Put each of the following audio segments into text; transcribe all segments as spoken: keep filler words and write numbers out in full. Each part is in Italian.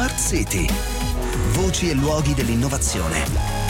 Smart City. Voci e luoghi dell'innovazione.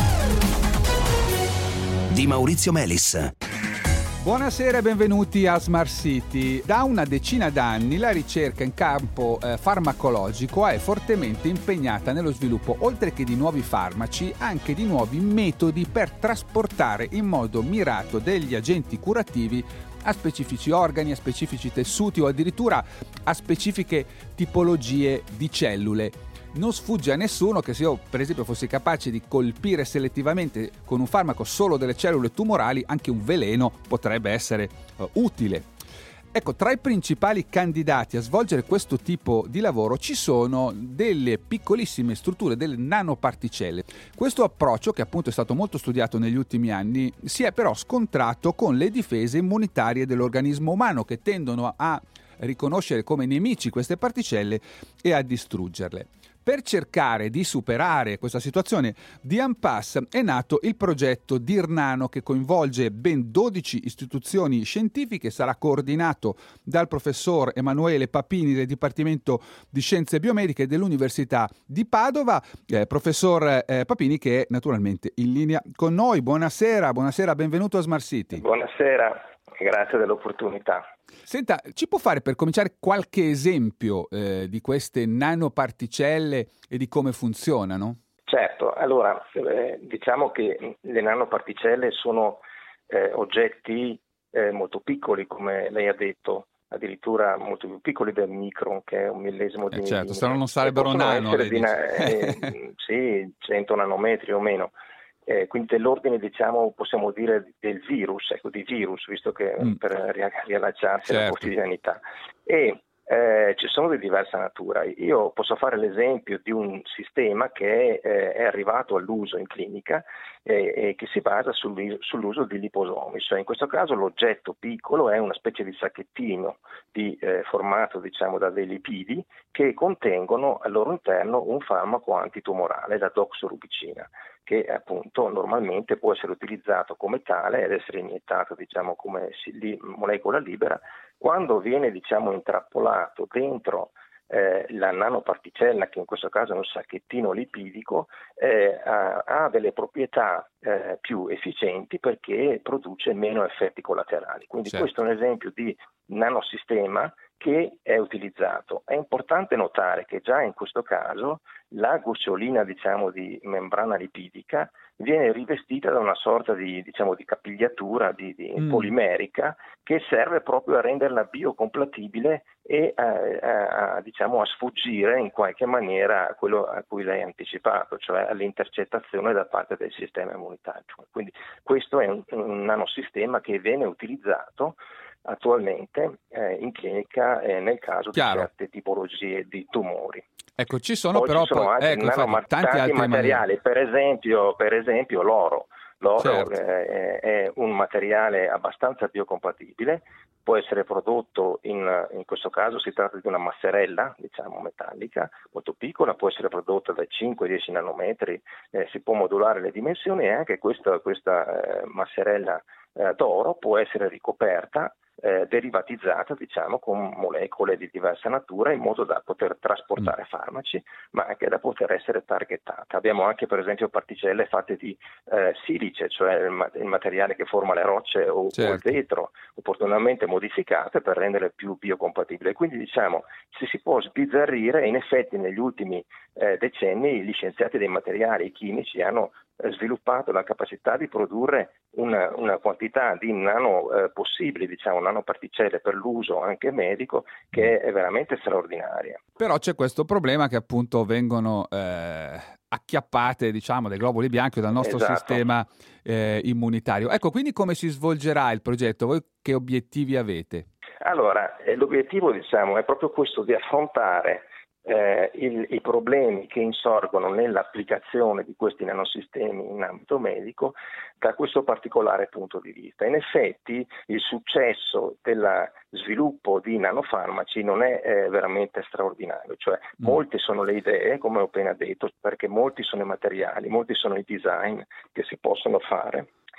Di Maurizio Melis. Buonasera e benvenuti a Smart City. Da una decina d'anni la ricerca in campo eh, farmacologico è fortemente impegnata nello sviluppo, oltre che di nuovi farmaci, anche di nuovi metodi per trasportare in modo mirato degli agenti curativi a specifici organi, a specifici tessuti o addirittura a specifiche tipologie di cellule. Non sfugge a nessuno che se io per esempio fossi capace di colpire selettivamente con un farmaco solo delle cellule tumorali, anche un veleno potrebbe essere uh, utile. Ecco, tra i principali candidati a svolgere questo tipo di lavoro ci sono delle piccolissime strutture, delle nanoparticelle. Questo approccio, che appunto è stato molto studiato negli ultimi anni, si è però scontrato con le difese immunitarie dell'organismo umano, che tendono a riconoscere come nemici queste particelle e a distruggerle. Per cercare di superare questa situazione, di Ampass è nato il progetto DIRNano, che coinvolge ben dodici istituzioni scientifiche. Sarà coordinato dal professor Emanuele Papini del Dipartimento di Scienze Biomediche dell'Università di Padova. Eh, professor eh, Papini, che è naturalmente in linea con noi. Buonasera, buonasera, benvenuto a Smart City. Buonasera. Grazie dell'opportunità. Senta, ci può fare per cominciare qualche esempio eh, di queste nanoparticelle e di come funzionano? Certo, allora eh, diciamo che le nanoparticelle sono eh, oggetti eh, molto piccoli, come lei ha detto, addirittura molto più piccoli del micron, che è un millesimo di eh certo, millimetro. Se no non sarebbero nano. Di na- eh, sì, cento nanometri o meno. Eh, quindi dell'ordine, diciamo, possiamo dire del virus, ecco, di virus, visto che mm. per riallacciarsi alla certo. quotidianità. E eh, ci sono di diversa natura. Io posso fare l'esempio di un sistema che è, eh, è arrivato all'uso in clinica eh, e che si basa sul, sull'uso di liposomi. Cioè, in questo caso l'oggetto piccolo è una specie di sacchettino di, eh, formato, diciamo, da dei lipidi che contengono al loro interno un farmaco antitumorale, la doxorubicina, che appunto normalmente può essere utilizzato come tale ed essere iniettato, diciamo, come molecola libera. Quando viene, diciamo, intrappolato dentro eh, la nanoparticella, che in questo caso è un sacchettino lipidico, eh, ha, ha delle proprietà eh, più efficienti perché produce meno effetti collaterali. Quindi certo. Questo è un esempio di nanosistema che è utilizzato. È importante notare che già in questo caso la gocciolina, diciamo, di membrana lipidica viene rivestita da una sorta di, diciamo, di capigliatura di, di mm. polimerica, che serve proprio a renderla biocompatibile e a, a, a, diciamo, a sfuggire in qualche maniera a quello a cui lei ha anticipato, cioè all'intercettazione da parte del sistema immunitario. Quindi questo è un, un nanosistema che viene utilizzato attualmente eh, in clinica eh, nel caso Chiaro. di certe tipologie di tumori. Ecco, ci sono Poi però ci sono altri, ecco, nano, infatti, tanti, tanti altri materiali, per esempio, per esempio l'oro. L'oro certo. eh, è un materiale abbastanza biocompatibile, può essere prodotto in, in questo caso si tratta di una masserella, diciamo, metallica, molto piccola, può essere prodotta da cinque a dieci nanometri, eh, si può modulare le dimensioni e anche questa, questa eh, masserella eh, d'oro può essere ricoperta, Eh, derivatizzata, diciamo, con molecole di diversa natura, in modo da poter trasportare mm. farmaci, ma anche da poter essere targetata. Abbiamo anche, per esempio, particelle fatte di eh, silice, cioè il, ma- il materiale che forma le rocce o, certo. o il vetro, opportunamente modificate per renderle più biocompatibili. Quindi, diciamo, se si può sbizzarrire, in effetti negli ultimi eh, decenni gli scienziati dei materiali e chimici hanno sviluppato la capacità di produrre una, una quantità di nano eh, possibili, diciamo, nanoparticelle per l'uso anche medico, che è veramente straordinaria. Però c'è questo problema che appunto vengono eh, acchiappate, diciamo, dai globuli bianchi dal nostro esatto. sistema eh, immunitario. Ecco, quindi come si svolgerà il progetto? Voi che obiettivi avete? Allora, eh, l'obiettivo, diciamo, è proprio questo di affrontare Eh, il, i problemi che insorgono nell'applicazione di questi nanosistemi in ambito medico da questo particolare punto di vista. In effetti il successo del sviluppo di nanofarmaci non è eh, veramente straordinario, cioè mm. molte sono le idee, come ho appena detto, perché molti sono i materiali, molti sono i design che si possono fare,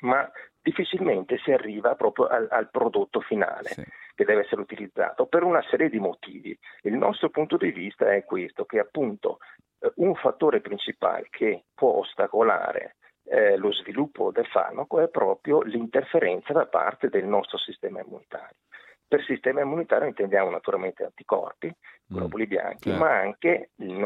ma difficilmente si arriva proprio al, al prodotto finale, sì, che deve essere utilizzato per una serie di motivi. Il nostro punto di vista è questo, che appunto eh, un fattore principale che può ostacolare eh, lo sviluppo del farmaco è proprio l'interferenza da parte del nostro sistema immunitario. Per sistema immunitario intendiamo naturalmente anticorpi, globuli bianchi, mm, ma anche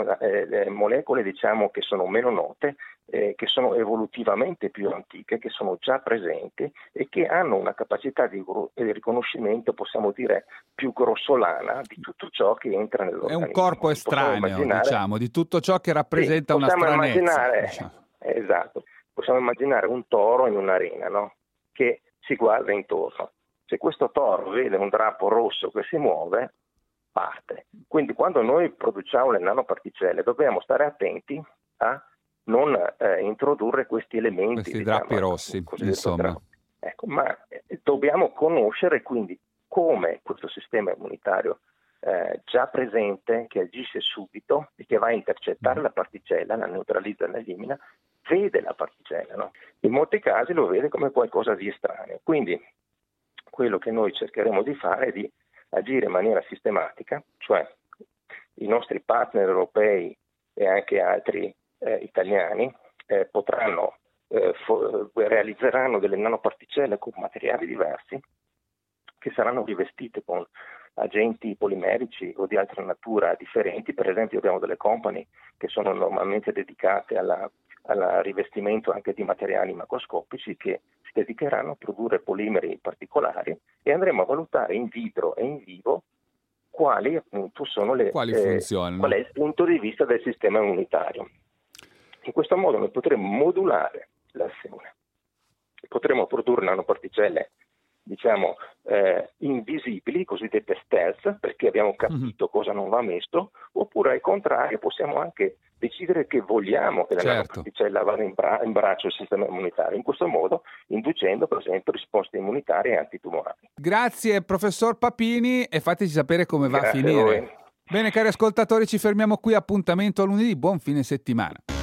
eh, molecole diciamo che sono meno note, eh, che sono evolutivamente più antiche, che sono già presenti e che hanno una capacità di, di riconoscimento, possiamo dire, più grossolana di tutto ciò che entra nell'organismo. È un corpo estraneo, diciamo, di tutto ciò che rappresenta sì, una stranezza. Immaginare, diciamo. Esatto, possiamo immaginare un toro in un'arena, no? Che si guarda intorno. Se questo toro vede un drappo rosso che si muove, parte. Quindi quando noi produciamo le nanoparticelle dobbiamo stare attenti a non eh, introdurre questi elementi. Questi diciamo, drappi rossi, insomma. Ecco, ma eh, dobbiamo conoscere quindi come questo sistema immunitario eh, già presente, che agisce subito e che va a intercettare mm. la particella, la neutralizza, la elimina, vede la particella. No? In molti casi lo vede come qualcosa di estraneo. Quindi quello che noi cercheremo di fare è di agire in maniera sistematica, cioè i nostri partner europei e anche altri eh, italiani eh, potranno, eh, fo- realizzeranno delle nanoparticelle con materiali diversi che saranno rivestite con agenti polimerici o di altra natura differenti. Per esempio abbiamo delle company che sono normalmente dedicate alla al rivestimento anche di materiali macroscopici che si dedicheranno a produrre polimeri particolari e andremo a valutare in vitro e in vivo quali appunto sono le quali eh, funzionano. Qual è il punto di vista del sistema immunitario. In questo modo noi potremo modulare l'azione, potremo produrre nanoparticelle diciamo eh, invisibili, cosiddette stealth, perché abbiamo capito mm-hmm. cosa non va messo, oppure al contrario possiamo anche decidere che vogliamo che la certo. nanoparticella vada in, bra- in braccio al sistema immunitario, in questo modo inducendo per esempio risposte immunitarie e antitumorali. Grazie professor Papini e fateci sapere come va Grazie a finire. A Bene cari ascoltatori, ci fermiamo qui, appuntamento a lunedì, buon fine settimana.